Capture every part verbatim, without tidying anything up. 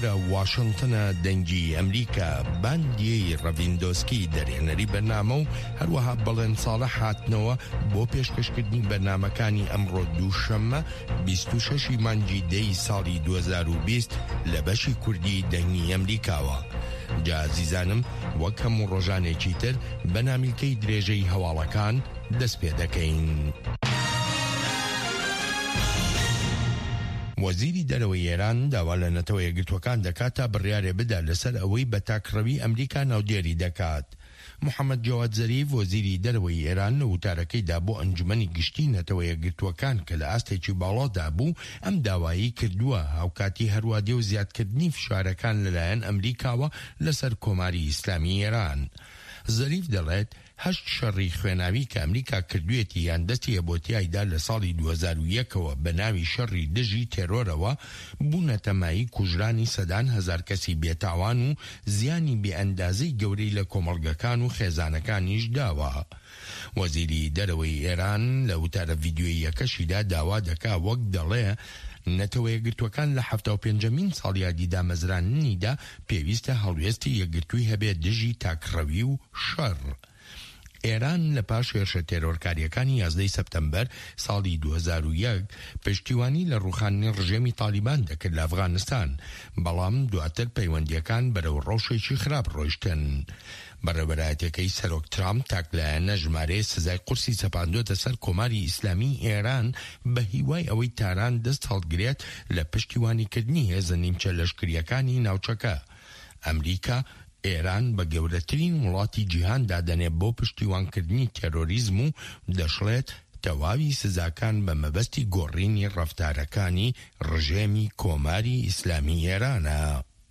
لێرە واشنگتنە دەنگی ئەمریکا باندیەی ڕەڤیندۆسکی دەرهێنەری بەرنامە و هەروەها بەڵێن ساڵە هاتنەوە بۆ پێشکەشکردنی بەرنامەکانی ئەمڕۆ دووشەممە بیست و شەشی مانگی دەی ساڵی دوو هەزار و بیست لە بەشی کوردی دەنگی ئەمریکاوە. جا عزیزانم وەک هەموو ڕۆژانێکی تر بە نامیلکەی درێژەی هەواڵەکان دەست پێ دەکەین. وەزیری دەرەوەی ئێران داوا لە نەتەوە یەکگرتوەکان دەکات تا بڕیارێ بدا لەسەر ئەوەی بە تاکڕەوی ئەمریکا ناودێری دەکات. محەممەد جەواد زەریف وەزیری دەرەوەی ئێران لە وتارەکەیدا بۆ ئەنجومەنی گشتی نەتەوە یەکگرتوەکان کە لە ئاستێکی باڵادا بوو ئەم داوایی کردووە هاوکاتی هەروادێ و زیادکردنی فشارەکان لەلایەن ئەمریکاوە لەسەر کۆماری ئیسلامی ئێران. زەریف دەڵێت هەشت شەڕی خوێناوی کە ئەمریکا کردوێتی یان دەستی هەبۆتیایدا لە ساڵی دوو هەزار و یەکەوە بە ناوی شەڕی دژی تێرۆرەوە بوونە تەمایی کوژرانی سەدان هەزار کەسی بێتاوان و زیانی بێئەندازەی گەورەی لە کۆمەڵگەکان و خێزانەکانیش داوە. وەزیری دەرەوەی ئێران لە وتارە ڤیدیۆیی یەکەشیدا داوا دەکا وەک دەڵێ نەتەوە یەکگرتوەکان لە حەفتا و پێنجەمین ساڵیادی دامەزراننیدا پێویستە هەڵوێستی یەکگرتووی هەبێت دژی تاکڕەوی و شەڕ. ئێران لە پاش هێرشە تێرۆرکاریەکانی یازدەی سەپتەمبەر ساڵی دوو هەزار و یەک پشتیوانی لە ڕوخاندنی ڕژێمی تالیبان دەکرد لە ئەفغانستان، بەڵام دواتر پەیوەندیەکان بەرەو ڕەوشێکی خراپ ڕۆیشتن. بەڕێوەبەرایەتەکەی سەرۆک ترامپ تاکلایەنە ژمارەیە سزای قورسی سەپاندۆتە سەر کۆماری ئیسلامی ئێران بە هیوای ئەوەی تاران دەست هەڵگرێت لە پشتیوانیکردنی هێزە نیمچە لەشکریەکانی ناوچەکە. ئەمریکا ئێران بە گەورەترین وڵاتی جیهان دادەنێ بۆ پشتیوانکردنی تێرۆریزم و دەشڵێت تەواوی سزاکان بە مەبەستی گۆڕینی ڕەفتارەکانی ڕژێمی کۆماری ئیسلامی ئێرانە.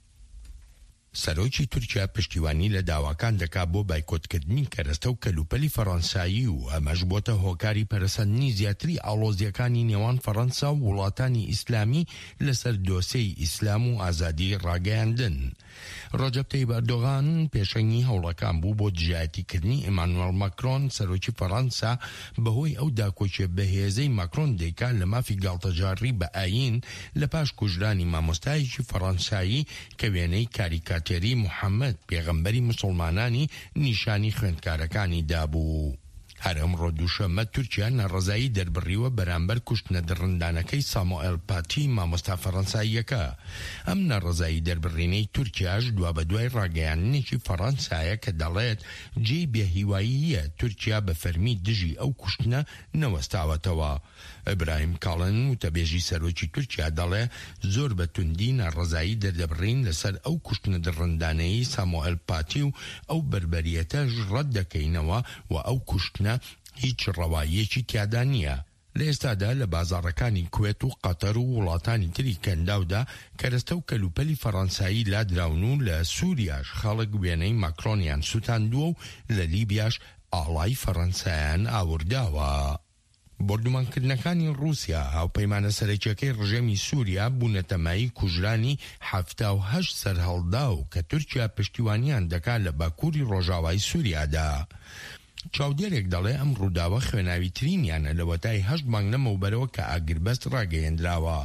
سەرۆکی تورکیا پشتیوانی لە داواکان دەکا بۆ بایکۆتکردنی کەرەستە و کەلوپەلی فەڕەنسایی و ئەمەش بۆتە هۆکاری پەرەسەندنی زیاتری ئاڵۆزیەکانی نێوان فەڕەنسا و وڵاتانی ئیسلامی لەسەر دۆسەی ئیسلام و ئازادی ڕاگەیاندن. ڕەجەب تەیب ئەردۆغان پێشەنگی هەوڵەکان بوو بۆ دژایەتیکردنی ئیمانوێل ماکرۆن سەرۆکی فەڕەنسا بەهۆی ئەو داکۆچێ بەهێزەی ماکرۆن دەیکات لە مافی گاڵتەجاری بە ئاین لە پاش کوژرانی مامۆستایەکی فەڕەنسایی کە وێنەی کاریکاتێری محەممەد پێغەمبەری موسڵمانانی نیشانی خوێندکارەکانی دابوو. هەر ئەمڕۆ دووشەممە تورکیا ناڕەزایی دەربڕیوە بەرامبەر کوشتنە دڕندانەکەی ساموئێل پاتی مامۆستا فەڕەنساییەکە. ئەم ناڕەزایی دەربڕینەی تورکیاش دوا بە دوای ڕاگەیاندنێکی فەڕەنسایە کە دەڵێت جێی بێهیواییە تورکیا بە فەرمی دژی ئەو کوشتنە نەوەستاوەتەوە. ئیبراهیم کاڵن وتەبێژی سەرۆکی تورکیا دەڵێ زۆر بە توندی ناڕەزایی دەردەبڕین لەسەر ئەو کوشتنە دڕندانەی ساموئێل پاتی و ئەو بربەریەتەش ڕەت دەکەینەوە و ئەو کوشتنە هیچ ڕەوایەکی تیادا نییە. لە ئێستادا لە بازاڕەکانی کوێت و قەتەر و وڵاتانی تری کەنداودا کەرەستە و کەلوپەلی فەڕەنسایی لادراون و لە سووریاش خەڵک وێنەی ماکرۆنیان سوتاندووە و لە لیبیاش ئاڵای فەڕەنسایان ئاورداوە. بردومانکردنەکانی رووسیا هاوپەیمانە سەرەکیەکەی ڕژێمی سووریا بوونە تەمایی کوژرانی هەفتا و هەشت سەرهەڵدا و کە تورکیا پشتیوانیان دەکات لە باکووری ڕۆژاوای سووریادا. چاودێرێک دەڵێ ئەم ڕووداوە خوێناوی ترینیانە لە وەتای هەشت مانگ لەمەوبەرەوە کە ئاگربەست ڕاگەیەندراوە.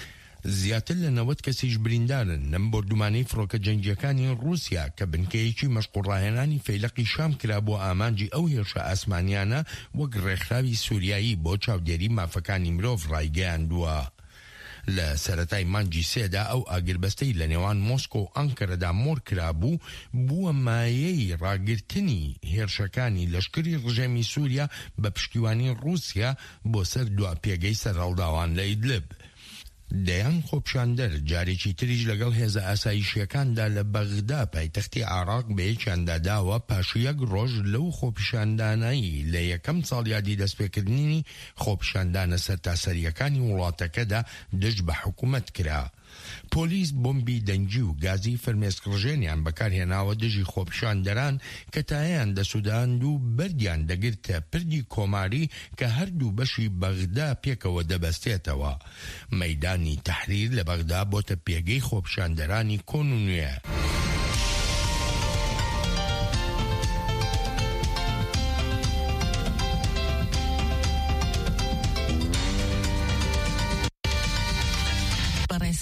زیاتر لە نەوەت کەسیش بریندارن لەم بردومانەی فڕۆکە جەنگیەکانی رووسیا کە بنکەیەکی مەشقوڕاهێنانی فەیلەقی شام کرا بۆ ئامانجی ئەو هێرشە ئاسمانیانە وەک ڕێکخراوی سووریایی بۆ چاودێری مافەکانی مرۆڤ ڕایگەیاندووە. لە سەرەتای مانگی سێدا ئەو ئاگربەستەی لە نێوان مۆسکۆ و ئەنکەرەدا مۆر کرابوو بووە مایەی ڕاگرتنی هێرشەکانی لەشکری ڕژێمی سووریا بە پشتیوانی رووسیا بۆ سەر دوا پێگەی سەرهەڵداوان لە ئیدلب. دەیان خۆپیشاندەر جارێکی تریش لەگەڵ هێزە ئاسایشیەکاندا لە بەغدا پایتەختی عێراق بەیەکیاندا داوە پاش یەک ڕۆژ لەو خۆپیشاندانایی لە یەکەم ساڵیادی دەستپێکردنی خۆپیشاندانە سەرتاسەریەکانی وڵاتەکەدا دژ بە حکوومەت کرا. پۆلیس بۆمبی دەنگی و گازی فەرمێسکڕژێنیان بەکارهێناوە دژی خۆپیشاندەران کە تایان دەسووداند و بەردیان دەگرتە پردی کۆماری کە هەردوو بەشی بەغدا پێکەوە دەبەستێتەوە. مەیدانی تەحریر لە بەغدا بۆتە پێگەی خۆپیشاندەرانی کۆن و نوێ.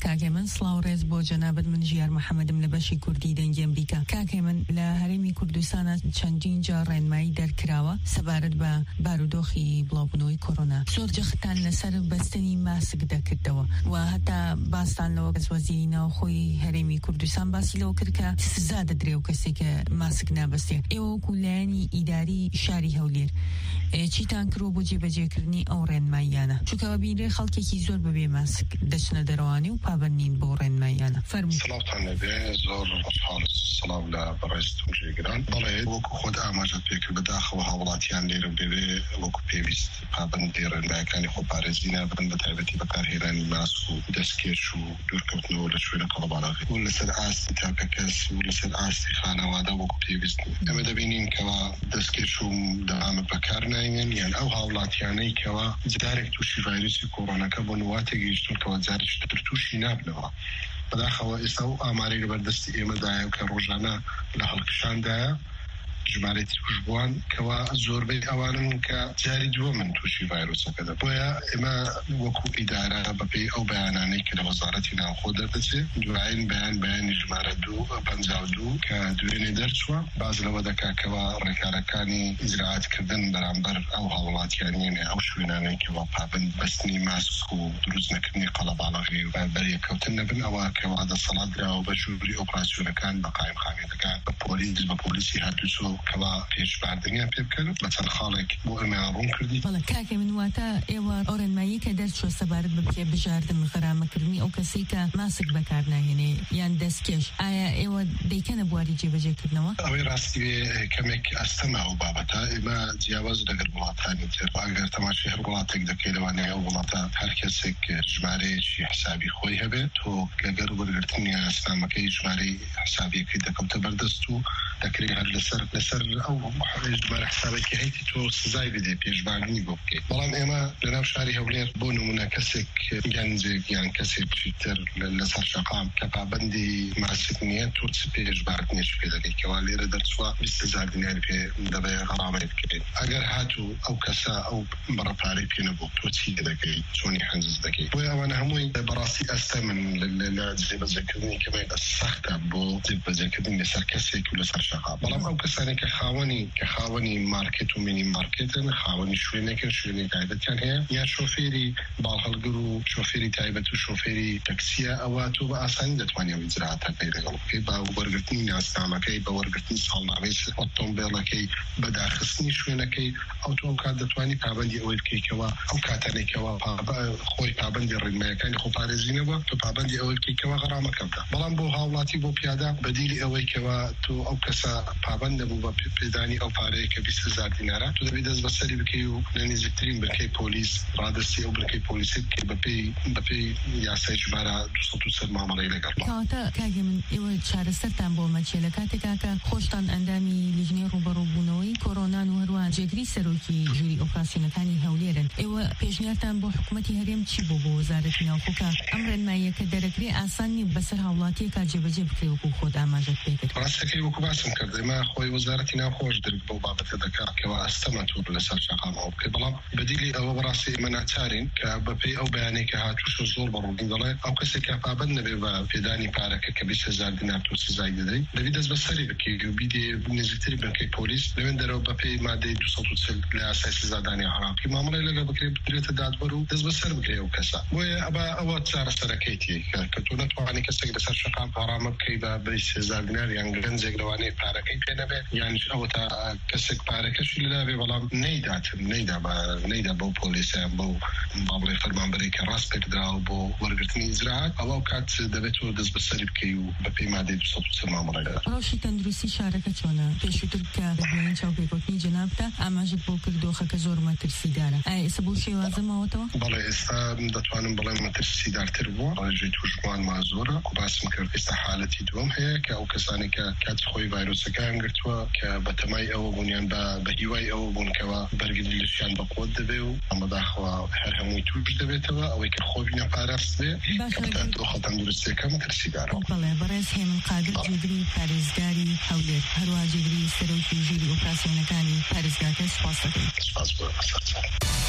کاکێ من سڵاو ڕێز بۆ جەنابەت من ژیار محەممەدم لە بەشی کوردی دەنگی ئەمریکا. کاکێ من لە هەرێمی کوردستانە چەندین جا ڕێنمایی دەرکراوە سەبارەت بە بارودۆخی بڵاوبوونەوەی کۆڕۆنا. زۆر جەختان لەسەر بەستنی ماسک دەکردەوە و هەتا باستان لەوە کەس وەزیری ناوخۆی هەرێمی کوردستان باسی لەوە کرد کە سزا دەدرێ و کەسێکە ماسک نابەستێ. ئێوە وەکو لایەنی ئیداری شاری هەولێر چیتان کرۆ بۆ جێبەجێکردنی ئەو ڕێنماییانە؟ چونکەوە بینرێ خەڵکێکی زۆر بەبێ ماسک دەچنە دەرەوانی و پابەندین بۆ ڕێنماییانە. فەرموو. سڵاوتان لەبێ، زۆر خۆشحاڵ سڵاو لە بەڕێستم جێگران. بەڵێ وەکو خۆت ئاماژەت پێکرد بەداخەوە هاوڵاتیان لێرە بێ وەکو پێویست پابەندی ڕێنماییەکانی خۆپارێزی نابن، بە تایبەتی بەکارهێنانی ماسک و دەستکێش و دوورکەوتنەوە لە شوێنە قەڵەباڵغی و لەسەر ئاستی تاکە کەس و لەسەر ئاستی خانەوادە وەکو پێویست. ئەمە دەبینین کەوا دەستکێش و دەوامە بەکار ناینێن، یان ئەو هاوڵاتیانەی کەوا جارێک تووشی ڤایرۆسی کۆڕۆناکە بۆ نواتێ گەیشتون کەوا جارێک تر تووشی نابنەوە. بەداخەوە ئێستا و ئامارەی لەبەردەستی ئێمەدایە کە ڕۆژانە لە هەڵکشاندایە ژمارەی توشبووان کەوا زۆربەی ئەوانن کە جاری دووە من تووشی ڤایرۆسەکە دە. بۆیە ئێمە وەکو ئیدارە بەپێی ئەو بەیانانەی کە لە وەزارەتی ناوخۆ دەردەچێت دوایین بەیان بەیانی ژمارە دوو پەنجاو دوو کە دوێنێ دەرچووە باز لەوە دەکاکەوە ڕێکارەکانی ئیجراعاتکردن بەرامبەر ئەو هاوڵاتیانیانێ ئەو شوێنانەی کەوا پابند بەستنی ماسک و دروست نەکردنی قەڵەباڵغی و بەریەکەوتن نەبن ئەوە کەوا دەسەڵات دراوە بە ژووری ئۆپراسیۆنەکان بە قایمخانێتەکان بە پۆلیس بە پۆلیسی هەردووچۆ کەوا پێشباردنیان پێ بکەن بە چەند خاڵێک بۆ ئەمە ڕوون کردی. بەڵێ کاکێ من واتە ئێوە ئەو ڕێنمایی کە دەرچووە سەبارەت بە پێ بژاردن غەرامەکردنی ئەو کەسەی کە ماسک بەکار ناهێنێ یان دەستکێش، ئایا ئێوە دەیکەنە بواری جێبەجێکردنەوە؟ ئەوەی ڕاستی کەمێک ئەستەما ئەو بابەتە ئێمە جیاواز لەگەر وڵاتانی تر ئەگەر تەماشای هەر وڵاتێک دەکەی لەوانەیە ئەو وڵاتە هەر کەسێک ژمارەیەکی حسابی خۆی هەبێت تۆ لەگەر وەرگرتنی ئەسنامەکەی ژمارەی حسابیەکەی دەکەوتە بەردەست و دەکرێت هەر لەسەر لەسەر ئەو ژمارە حسابێکی هەیتی تۆ سزای بدێ پێشباردننی بۆ بکەیت. بەڵام ئێمە لەناو شاری هەولێر بۆ نمونە کەسێک گەنجێک یان کەسێکی تر لەسەر شەقام کە پابەندی ماسک نییە تۆ چ پێشباردنێکی پێ دەکەیت کەوا لێرە دەرچووە بیست هەزار دیناری پێ دەبێ غەرامەی بکرێت. ئەگەر هاتوو ئەو کەسە ئەو بەڕەپارەی پێ نەبوو تۆ چی دەکەیت، چۆنی حەنجز دەکەیت؟ بۆیە ئەوانە هەمووی بەڕاستی ئەستە من لە جێبەجێکردنی کەمێک سەختە بۆ جێبەجێکردنی لەسەر کەسێک و لەسەر شەقام. بەڵام ئەو کەسانی کە خاوەنی کە خاوەنی مارکت و مینی مارکتن، خاوەنی شوێنێکە شوێنی تایبەتیان هەیە، یا شۆفێری باڵهەڵگر و شۆفێری تایبەت و شۆفێری تەکسیە، ئەوە تۆ بە ئاسانی دەتوانێت ئەو ئیجراعاتە پێی لەگەڵ بکەیت بە وەرگرتنی ناسنامەکەی، بە وەرگرتنی ساڵنامەی ئۆتۆمبیلەکەی، بە داخستنی شوێنەکەی. ئەو تۆ ئەو کات دەتوانی پابەندی ئەوەی بکەیتەوە ئەو کاتانێکەوە خۆی پابەندی ڕێنماییەکانی خۆپارێزی نەبووە تۆ پابەندی ئەوەی بکەیتەوە غەرامەکە بدە. بەڵام بۆ هاوڵاتی بۆ پیادە بەدیلی ئەوەی کەوا تۆ ئەو کەسە پابەند نەبوو بە پێدانی ئەو پارەیە کە بیست هەزار دینارە تۆ دەبێت دەست بەسەری بکەی و لە نزیکترین بنکەی پۆلیس ڕادستی ئەو بنکەی پۆلیسی بکەی بەپێی بەپێی یاسای ژمارە دووسەد و سەد مامەڵەی لەگەڵ. کەواتە کاگە من ئێوە چارەسەرتان بۆ مەچێ لە کاتێکا کە خۆشتان ئەندامی لیژنەی ڕوبەڕووبوونەوەی کۆڕۆنان و هەروان جێگری سەرۆکی ژووری ئۆپراسیۆنەکانی هەولێرن. ئێوە پێشنیارتان بۆ حکوومەتی هەرێم چی بوو بۆ وەزارەتی ناوخۆکە ئەم ڕێنماییەکە دەرەکرێ ئاسان نیە بەسەر هاوڵاتیەکە جێبەجێ بکرێ وەکو خۆت ئاماژەت پێ کرد؟ ڕاستەکەی وەکو باسم کرد ئێمە خۆی وەزارەتی ناوخۆش درک بۆ بابەتە دەکات کەوا ئەستەمە تۆ لەسەر شەقامەوە بکەیت. بەڵام بەدیلی ئەوە بەڕاستی ئێمە ناچارین کە بەپێی ئەو بەیانەی کە هاتووشە زۆر بەڕووبوون دەڵێ ئەو کەسێک کە پابەند نەبێ بە پێدانی پارەکە کە بیست هەزار دینار تۆ سزای دەدەیت دەبێت دەست بەسەری بکەیت و بیدێ نزیکتری بنکەی پۆلیس لەوێن دەرەوە بەپێی مادەی دووسەد و چل لە یاسای سزادانی عراقی مامەڵەی لەگەڵ بکرێت بدرێتە دادوەر و دەست بەسەر بکرێت ئەو کەسە. بۆیە ئەبە ئەوە چارەسەرەکەیتی کە تۆ نەتوانی کەسێک لەسەر شەقام غەرامە بکەیت بە بیست هەزار دینار یان گەنجێک لەوانەیە پارەکەی پێ نەبێت یانش ئەوە تا کەسێک پارەکەشی لەدابێ بەڵام نەیداتن نەیدا بە نەیدا بۆ پۆلیسیان بۆ بابڵێ فەرمانبەری کە ڕاست پێکراوە بۆ وەرگرتنی ئیجراعات ئەوە کات دەبێت تۆ دەست بەسەری بکەی و بەپێی مادەی دووسەد و چل مامەڵەیدا. ڕۆژی تەندروستی شارەکە چۆنە؟ پێشووتر کە بەبوونی چاوپێکوتنی جەنابتە ئاماژت بۆ کرد دۆخەکە زۆر مەترسیدارە. ئایا ئێستا بۆ شێوازە ماوەتەوە؟ بەڵێ ئێستا دەتوانم بڵێم مەترسیدارتر بووە. ڕێژەی تووشمان زۆرە و باسم کرد ئێستا حالەتی دووەم هەیە کە ئەو کەسانی کە کاتی خۆی ڤایرۆسەکان گرتووە کە بە تەمای ئەوە بوونیان بە هیوای ئەوە بوونکەوە بەرگری لەشیان بەقوت دەبێ و ئەمە داخوا هەر هەمووی توش دەبێتەوە ئەوەی کە خۆ بینە پاراست بێ کە دۆخە تەندروستیەکە مەترسیدارە. بەڵێ بەڕێز هێمن قادر جێگری پارێزگاری هەولێر هەروە جێگری سەرۆکی ژووری ئۆپراسیۆنەکانی پارێزگاکە سپاس دەکەین. سپاس بۆ